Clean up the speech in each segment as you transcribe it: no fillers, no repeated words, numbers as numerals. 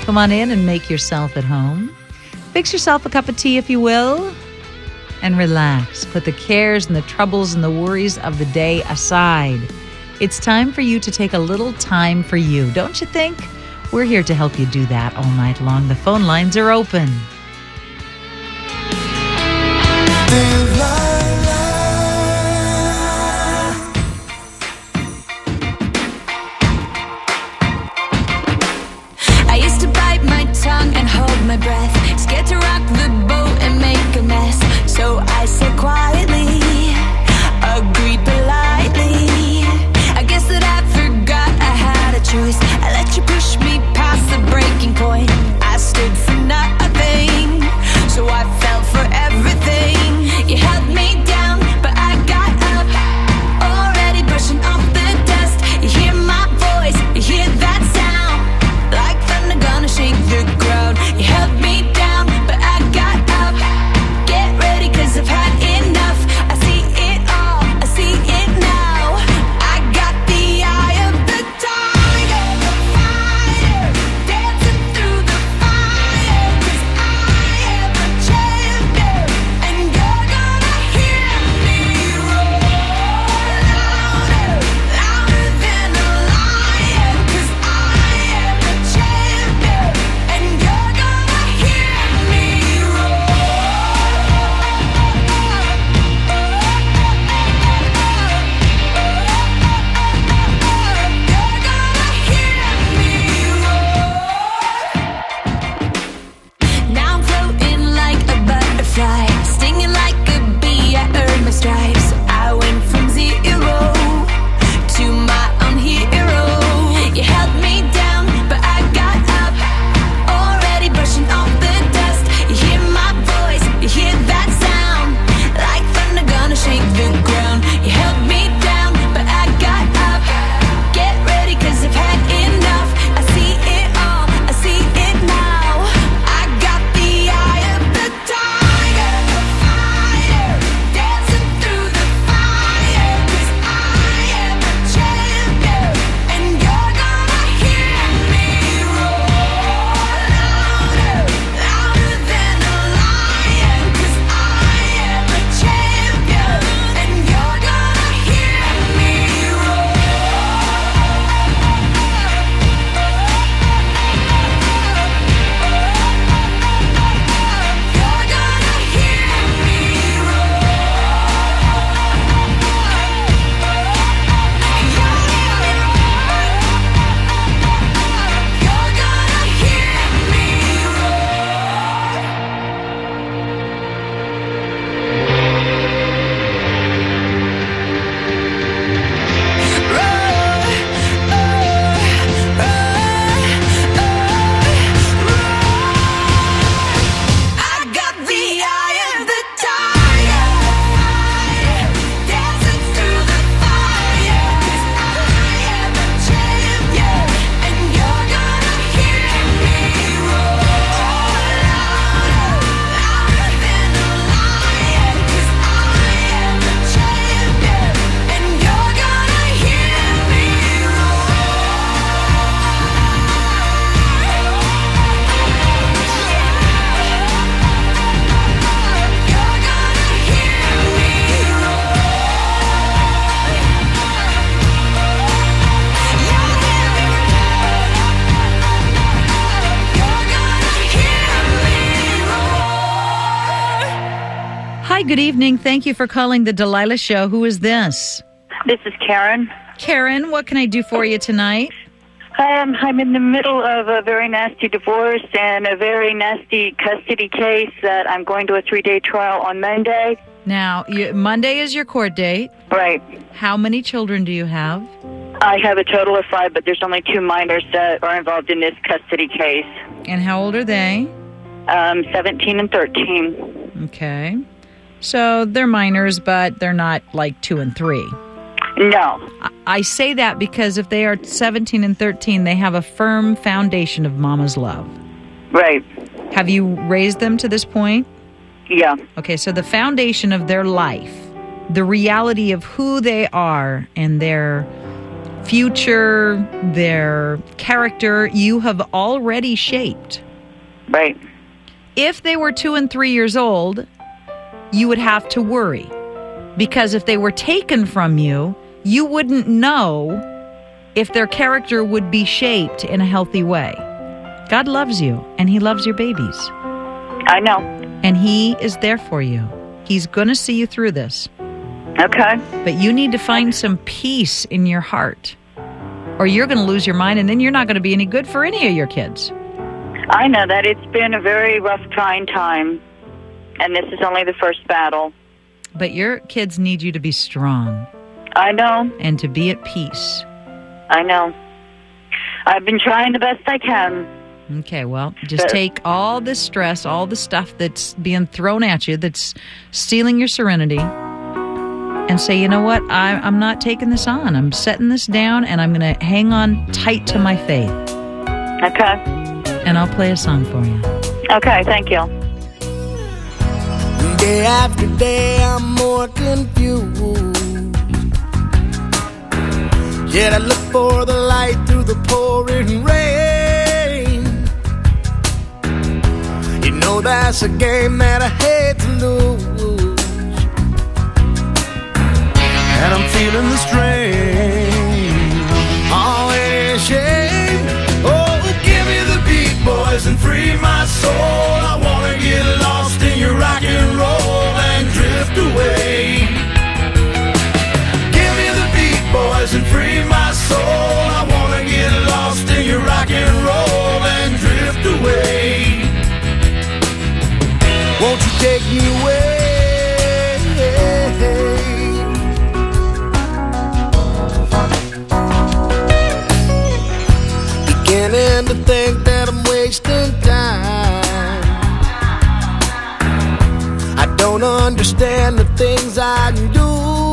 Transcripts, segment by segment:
Come on in and make yourself at home. Fix yourself a cup of tea, if you will, and relax. Put the cares and the troubles and the worries of the day aside. It's time for you to take a little time for you, don't you think? We're here to help you do that all night long. The phone lines are open. I used to bite my tongue and hold my breath, scared to rock the boat and make a mess. So I said quietly, agreed politely. I guess that I forgot I had a choice. I let you push me past the breaking point. I stood for nothing, so I fell for everything. You held me down, but I got up, already brushing off the dust. You hear my voice, you hear that sound, like thunder gonna shake the ground. You held me down, but I got up. Get ready, 'cause I've had enough. I see it all, I see it now. I got the eye of the tiger, the fighter, dancing through the fire. 'Cause I am a champion, and you're gonna hear me roar louder, louder than a lion. 'Cause I am a champion, and you're gonna hear me roar. You're gonna hear me roar. Now I'm floating like a butterfly, stinging like a bee. I earned my stripes. I went from zero to my own hero. You held me down, but I got up, already brushing off the dust. You hear my voice, you hear that sound, like thunder gonna shake the ground. You held me down, but I got up. Get ready, 'cause I've had enough. I see it all, I see it now. I got the eye of the tiger, the fighter, dancing through the fire. 'Cause I am a champion, and you're gonna hear me roar louder, louder than a lion. 'Cause I am a champion, and you're gonna hear me roar. You're gonna hear me I got the eye of the tiger, dancing through the fire. 'Cause I am a champion, and you're gonna hear me roar louder, louder than a lion. 'Cause I am a champion, and you're gonna hear me Hi, good evening. Thank you for calling the Delilah Show. Who is this? This is Karen. Karen, what can I do for you tonight? I'm in the middle of a very nasty divorce and a very nasty custody case that I'm going to a 3-day trial on Monday. Now, Monday is your court date. Right. How many children do you have? I have a total of 5, but there's only 2 minors that are involved in this custody case. And how old are they? 17 and 13. Okay. So they're minors, but they're not like 2 and 3. No. I say that because if they are 17 and 13, they have a firm foundation of mama's love. Right. Have you raised them to this point? Yeah. Okay, so the foundation of their life, the reality of who they are and their future, their character, you have already shaped. Right. If they were 2 and 3 years old, you would have to worry. Because if they were taken from you, you wouldn't know if their character would be shaped in a healthy way. God loves you, and He loves your babies. I know. And He is there for you. He's going to see you through this. Okay. But you need to find some peace in your heart, or you're going to lose your mind, and then you're not going to be any good for any of your kids. I know that. It's been a very rough, trying time, and this is only the first battle. But your kids need you to be strong. I know. And to be at peace. I know. I've been trying the best I can. Okay, well, just take all this stress, all the stuff that's being thrown at you, that's stealing your serenity, and say, you know what, I'm not taking this on. I'm setting this down, and I'm going to hang on tight to my faith. Okay. And I'll play a song for you. Okay, thank you. Day after day, I'm more confused. Yet I look for the light through the pouring rain. You know that's a game that I hate to lose. And I'm feeling the strain. Oh, it ain't a shame. Oh, give me the beat, boys, and free my soul. I wanna get lost in your rock and roll and drift away. Give me the beat, boys, and free my soul. I wanna get lost in your rock and roll and drift away. Won't you take me away? Beginning to think that I'm wasting time. I don't understand the things I do.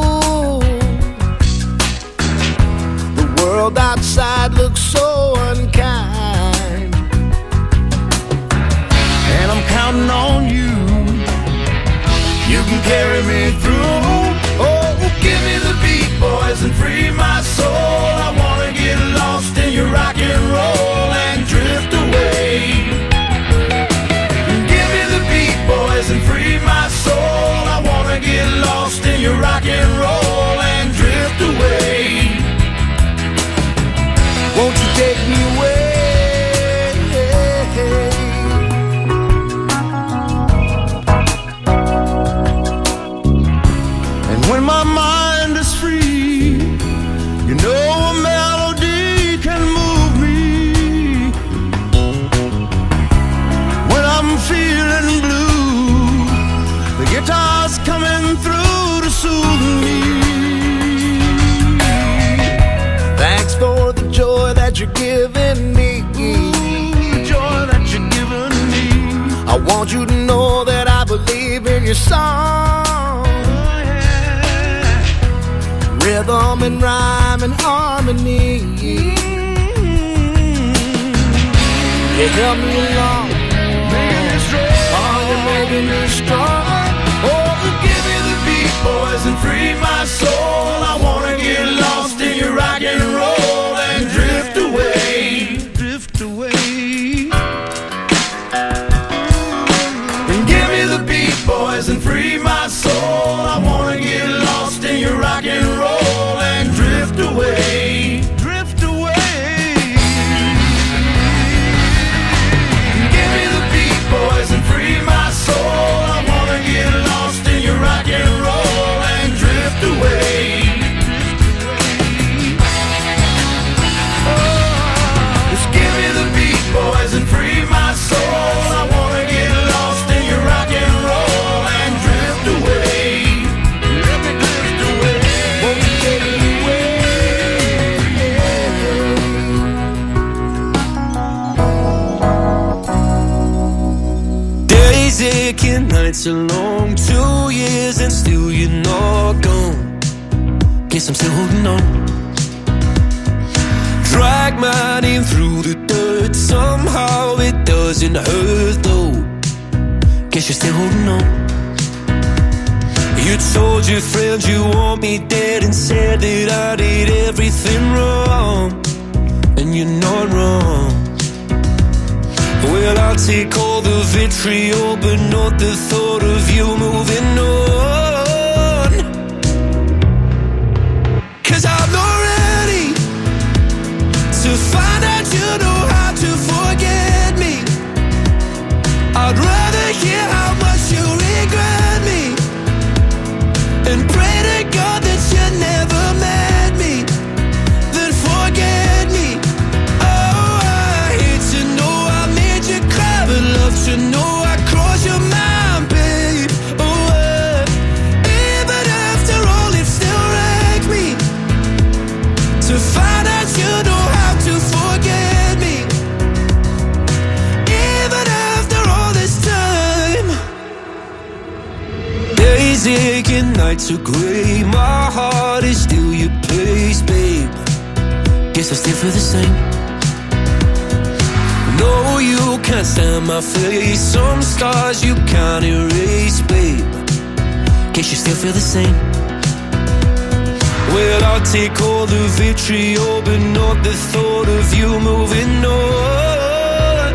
The world outside looks so unkind, and I'm counting on you. You can carry me through. Oh, give me the beat, boys, and free my soul. I wanna get lost in your rock and roll and drift away. Give me the beat, boys, and free my soul. I wanna get lost in your rock and roll and drift away. Won't you take me away? And when my mind is free, you know a melody can move me. When I'm feeling blue, the guitar's coming through to soothe me. Thanks for the joy that you're giving me. The joy that you're giving me. I want you to know that I believe in your song. Rhythm and rhyme and harmony. You help me along, making me strong. Oh, you're making me strong. Oh, give me the beat, boys, and free my soul. I wanna get lost in your rock and roll and drift away. Drift away. And give me the beat, boys, and free my soul. I wanna get lost in your rock and roll and drift away. Drift away. Give me the beat, boys, and free my soul. I wanna get lost in your rock and roll and drift away. Just give me the beat, boys, and free my soul. I wanna get lost in your rock and roll and drift away. Let me drift away. Won't you take me away? Days aching, nights are long, 2 years and still you're not gone. Guess I'm still holding on. Drag my name through the dirt, somehow it doesn't hurt though. Guess you're still holding on. You told your friends you want me dead and said that I did everything wrong, and you're not wrong. Well, I'll take all the vitriol, but not the thought of you moving on. 'Cause I'm not ready to find out you know how to forget me. I'd rather hear how much you regret me and pray to God that you never met me, then forget me. Oh, I hate to know I made you cry, but love to know I crossed your mind, babe. Oh, even after all, it still wrecked me to find out you know how to forget me. Even after all this time, days aching, nights are gray. My heart is still your place, babe. Guess I still feel the same. No, you can't stand my face. Some scars you can't erase, babe. Guess you still feel the same. Well, I'll take all the vitriol, but not the thought of you moving on.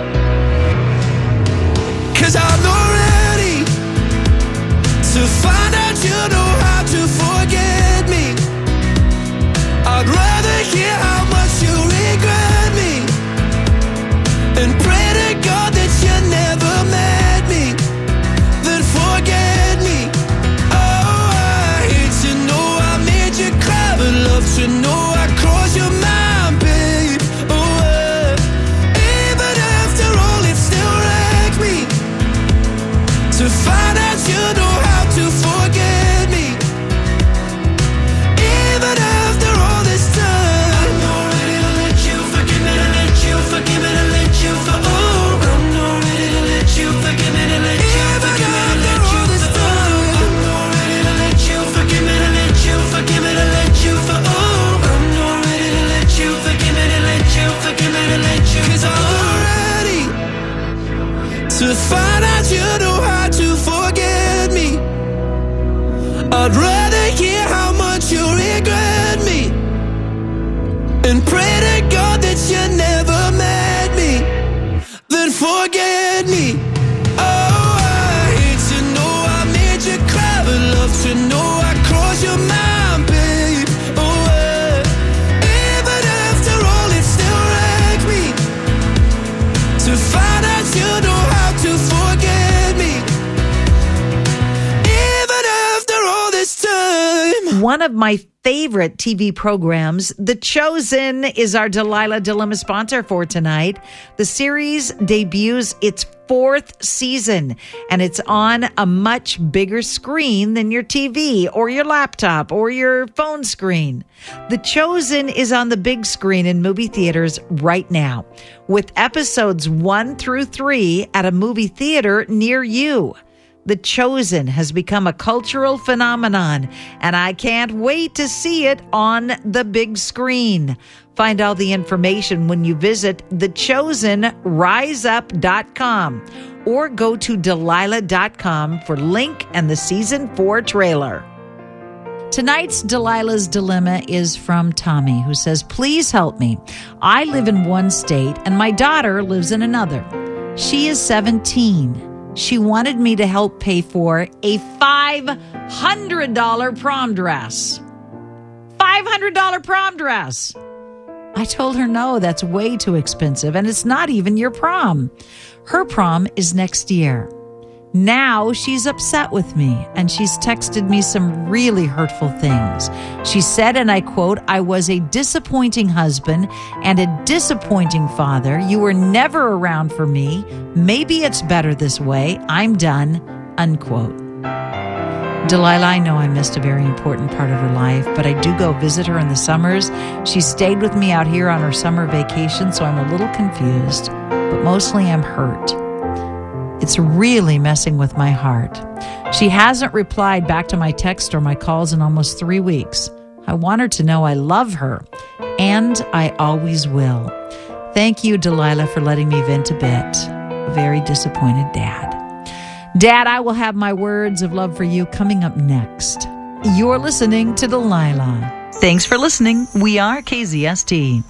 'Cause I'm not ready to find out you know how to forget me. I'd rather hear how much you regret me and pray to God that you never met me, then forget me. Oh, I hate to know I made you cry, but love to know I crossed your mind, babe. Oh, even after all, it still wrecked me to find out you know how to forget me. Even after all this time, I'm not ready to let you forgive me, to let you forgive me, to let you for. Oh, I'm not ready to let you forgive me, to let you forgive me, to let you for. I'm not ready to let you forgive me, to let you forgive me, to let you for. Oh, I'm not ready to let you forgive me, to let you forgive me, to let you. 'Cause I'm not ready to find out you know how to forget me. I'd rather hear how much you regret me and pray to God that you never met me, then forget me. Oh, I hate to know I made you cry, but love to know I crossed your mind, babe. Oh, even after all, it still wrecked me to find out you know how to forget me. Even after all this time. One of my favorite TV programs, The Chosen, is our Delilah Dilemma sponsor for tonight. The series debuts its 4th season, and it's on a much bigger screen than your TV or your laptop or your phone screen. The Chosen is on the big screen in movie theaters right now, with episodes 1 through 3 at a movie theater near you. The Chosen has become a cultural phenomenon, and I can't wait to see it on the big screen. Find all the information when you visit thechosenriseup.com or go to Delilah.com for link and the season 4 trailer. Tonight's Delilah's Dilemma is from Tommy, who says, please help me. I live in one state and my daughter lives in another. She is 17. She wanted me to help pay for a $500 prom dress. $500 prom dress. I told her, no, that's way too expensive, and it's not even your prom. Her prom is next year. Now she's upset with me, and she's texted me some really hurtful things. She said, and I quote, I was a disappointing husband and a disappointing father. You were never around for me. Maybe it's better this way. I'm done, unquote. Delilah, I know I missed a very important part of her life, but I do go visit her in the summers. She stayed with me out here on her summer vacation, so I'm a little confused, but mostly I'm hurt. It's really messing with my heart. She hasn't replied back to my text or my calls in almost 3 weeks. I want her to know I love her, and I always will. Thank you, Delilah, for letting me vent a bit. A very disappointed dad. Dad, I will have my words of love for you coming up next. You're listening to Delilah. Thanks for listening. We are KZST.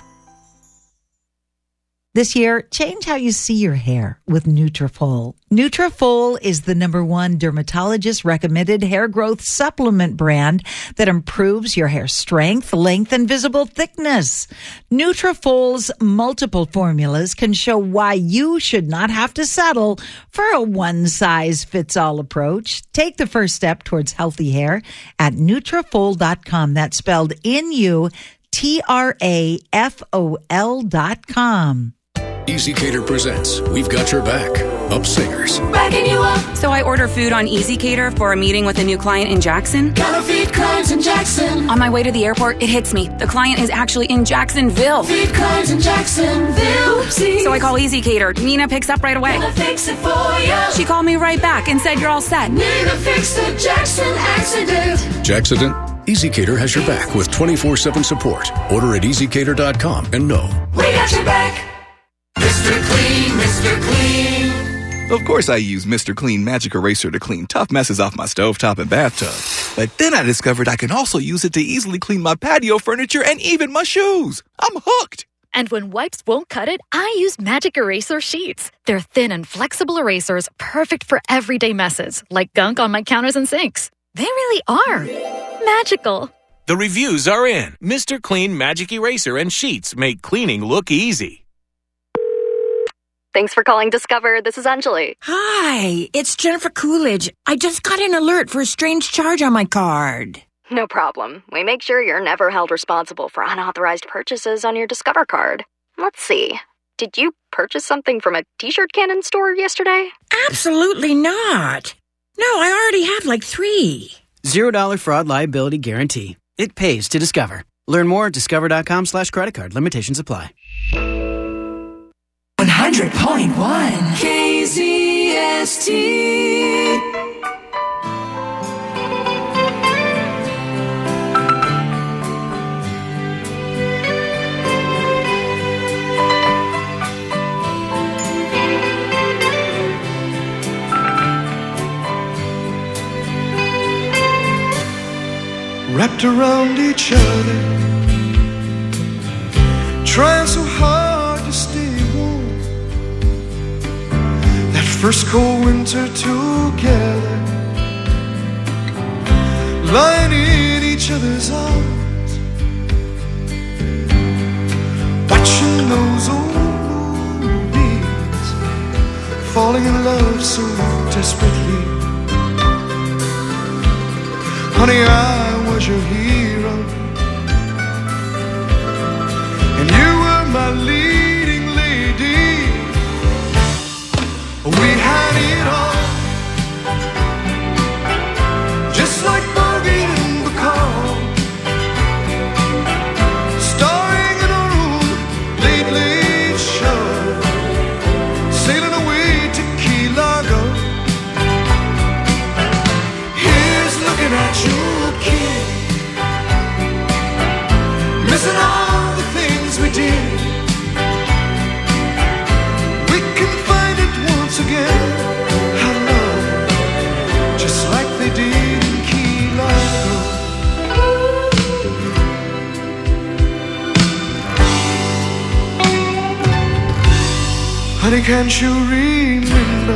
This year, change how you see your hair with Nutrafol. Nutrafol is the #1 dermatologist-recommended hair growth supplement brand that improves your hair strength, length, and visible thickness. Nutrafol's multiple formulas can show why you should not have to settle for a one-size-fits-all approach. Take the first step towards healthy hair at Nutrafol.com. That's spelled Nutrafol.com. EasyCater presents We've Got Your Back, Upsingers. Backing you up. So I order food on EasyCater for a meeting with a new client in Jackson. Gotta feed clients in Jackson. On my way to the airport, it hits me. The client is actually in Jacksonville. Feed clients in Jacksonville. Oopsies. So I call EasyCater. Nina picks up right away. Gonna fix it for you. She called me right back and said, "You're all set." Nina fixed the Jackson accident. Jackson? EasyCater has your back with 24/7 support. Order at EasyCater.com and know. We got your back. Mr. Clean, Mr. Clean. Of course I use Mr. Clean Magic Eraser to clean tough messes off my stovetop and bathtub. But then I discovered I can also use it to easily clean my patio furniture and even my shoes. I'm hooked. And when wipes won't cut it, I use Magic Eraser Sheets. They're thin and flexible erasers, perfect for everyday messes, like gunk on my counters and sinks. They really are magical. The reviews are in. Mr. Clean Magic Eraser and Sheets make cleaning look easy. Thanks for calling Discover. This is Anjali. Hi, it's Jennifer Coolidge. I just got an alert for a strange charge on my card. No problem. We make sure you're never held responsible for unauthorized purchases on your Discover card. Let's see. Did you purchase something from a t-shirt cannon store yesterday? Absolutely not. No, I already have like 3. $0 fraud liability guarantee. It pays to Discover. Learn more at discover.com/creditcard. Limitations apply. 100.1 KZST. Wrapped around each other, trying so hard to stay warm. That first cold winter together, lying in each other's arms, watching those old movies, falling in love so desperately. Honey, I was your hero, and you were my leading lady. We had it all, just like Bogey and Bacall, starring in our own late, late show, sailing away to Key Largo. Here's looking at you, kid, missing all the things we did. We can find it once again, our love, just like they did in Key Largo. Honey, can't you remember?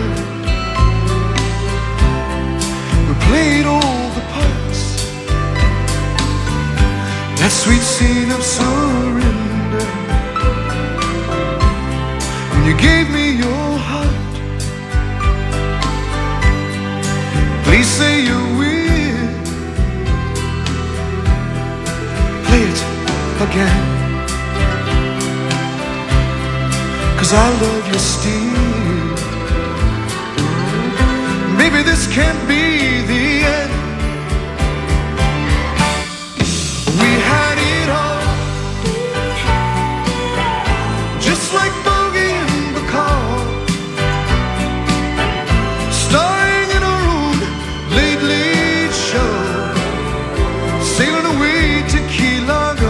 We played all the parts, that sweet scene of surrender, when you gave me your heart. Please say you will play it again, 'cause I love you still. Maybe this can't be the end. We had it all, just like Bogey and Bacall, starring in our own late, late show, sailing away to Key Largo.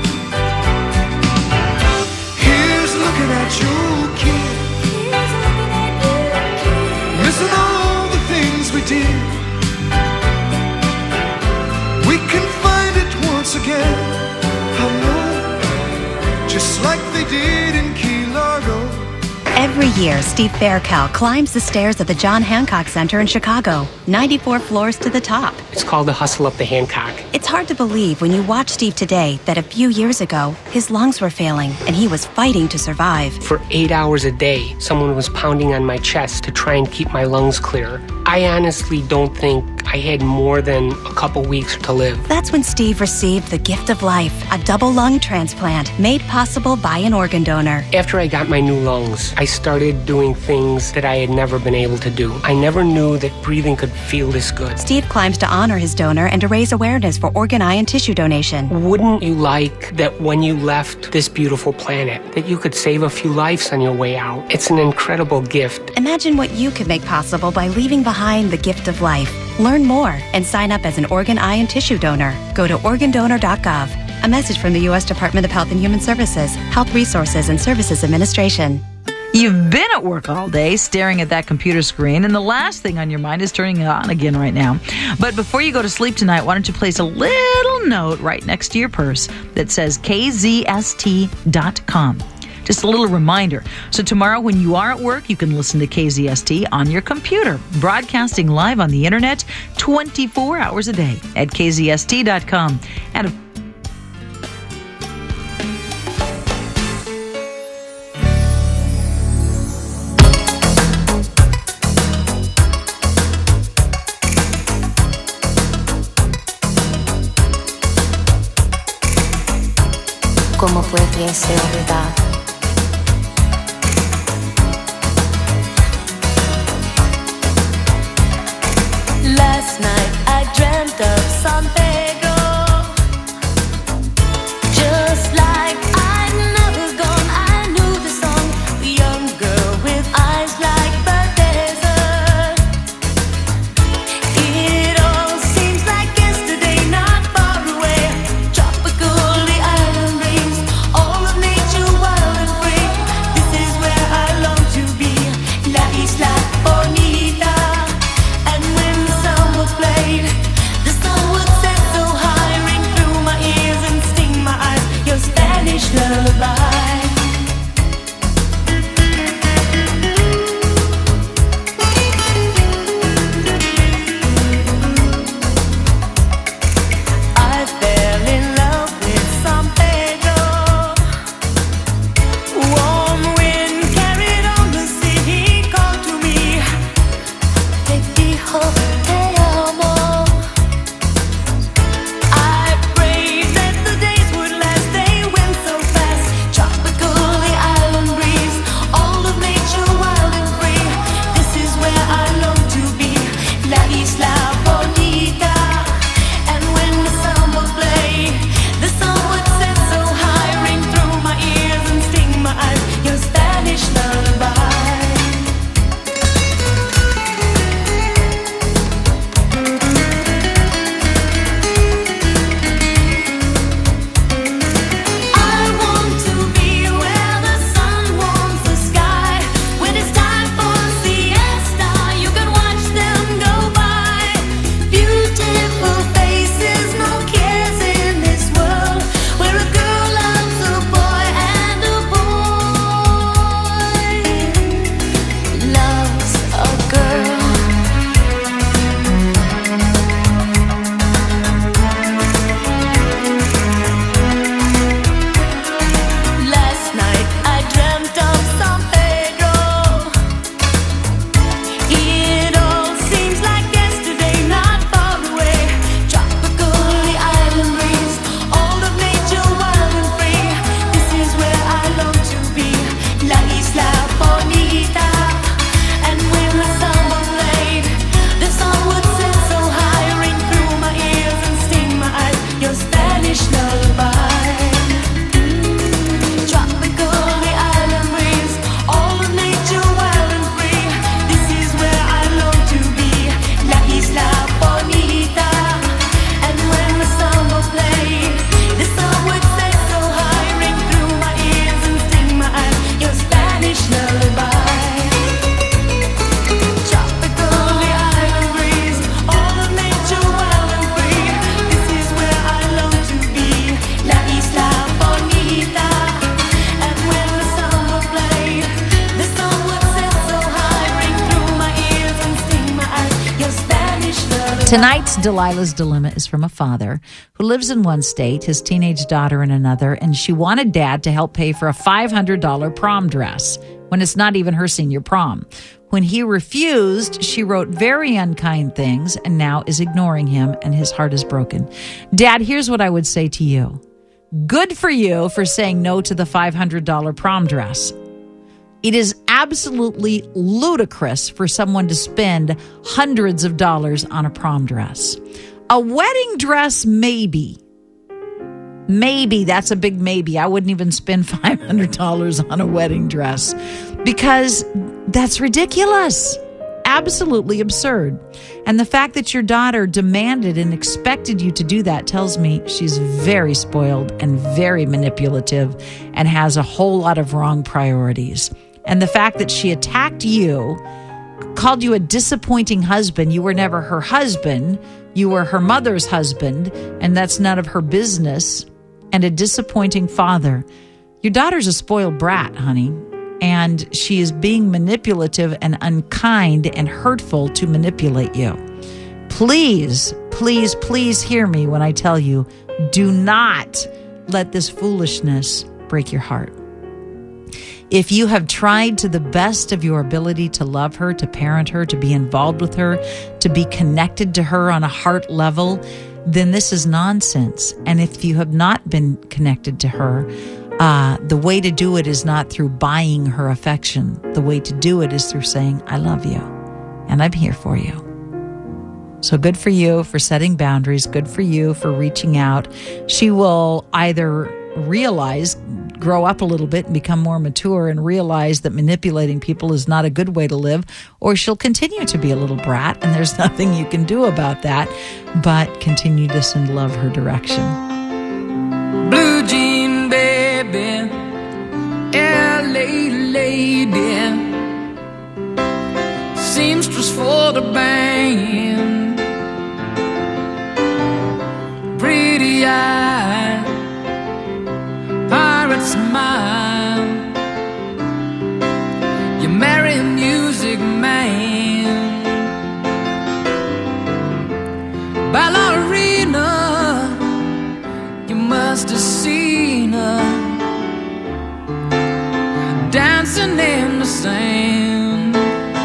Here's looking at you, kid, missing all the Every year, Steve Faircal climbs the stairs at the John Hancock Center in Chicago, 94 floors to the top. It's called the Hustle Up the Hancock. It's hard to believe when you watch Steve today that a few years ago, his lungs were failing and he was fighting to survive. For 8 hours a day, someone was pounding on my chest to try and keep my lungs clear. I honestly don't think I had more than a couple weeks to live. That's when Steve received the gift of life, a double lung transplant made possible by an organ donor. After I got my new lungs, I started doing things that I had never been able to do. I never knew that breathing could feel this good. Steve climbs to honor his donor and to raise awareness for organ, eye, and tissue donation. Wouldn't you like that when you left this beautiful planet, that you could save a few lives on your way out? It's an incredible gift. Imagine what you could make possible by leaving behind the gift of life. Learn more and sign up as an organ, eye, and tissue donor. Go to organdonor.gov. A message from the U.S. Department of Health and Human Services, Health Resources and Services Administration. You've been at work all day staring at that computer screen, and the last thing on your mind is turning it on again right now. But before you go to sleep tonight, why don't you place a little note right next to your purse that says kzst.com. Just a little reminder. So tomorrow when you are at work, you can listen to KZST on your computer, broadcasting live on the internet 24 hours a day at kzst.com. And ¿Cómo pudiese olvidar? Last night I dreamt of San Pedro, just like I'd never gone. I knew the song, the young girl with eyes like the desert. It all seems like yesterday, not far away. Tropical, the island breeze, all of nature wild. Tonight's Delilah's Dilemma is from a father who lives in one state, his teenage daughter in another, and she wanted dad to help pay for a $500 prom dress when it's not even her senior prom. When he refused, she wrote very unkind things and now is ignoring him, and his heart is broken. Dad, here's what I would say to you. Good for you for saying no to the $500 prom dress. It is absolutely ludicrous for someone to spend hundreds of dollars on a prom dress. A wedding dress, maybe. Maybe, that's a big maybe. I wouldn't even spend $500 on a wedding dress because that's ridiculous. Absolutely absurd. And the fact that your daughter demanded and expected you to do that tells me she's very spoiled and very manipulative and has a whole lot of wrong priorities. And the fact that she attacked you, called you a disappointing husband, you were never her husband, you were her mother's husband, and that's none of her business, and a disappointing father. Your daughter's a spoiled brat, honey, and she is being manipulative and unkind and hurtful to manipulate you. Please, please, please hear me when I tell you, do not let this foolishness break your heart. If you have tried to the best of your ability to love her, to parent her, to be involved with her, to be connected to her on a heart level, then this is nonsense. And if you have not been connected to her, the way to do it is not through buying her affection. The way to do it is through saying, I love you, and I'm here for you. So good for you for setting boundaries. Good for you for reaching out. She will either grow up a little bit and become more mature and realize that manipulating people is not a good way to live, or she'll continue to be a little brat, and there's nothing you can do about that but continue to send love her direction. Blue jean baby, LA lady, seamstress for the band, pretty eye, pirate smile, you marry a music man, ballerina, you must have seen her dancing in the sand.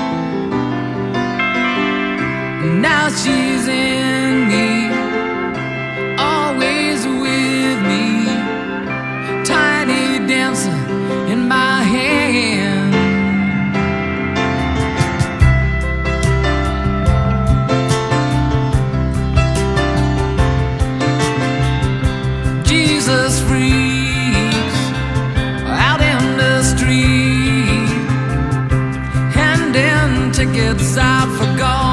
Now she's in me, always with me, tiny dancer in my hand. Jesus freaks out in the street, handing tickets out for God.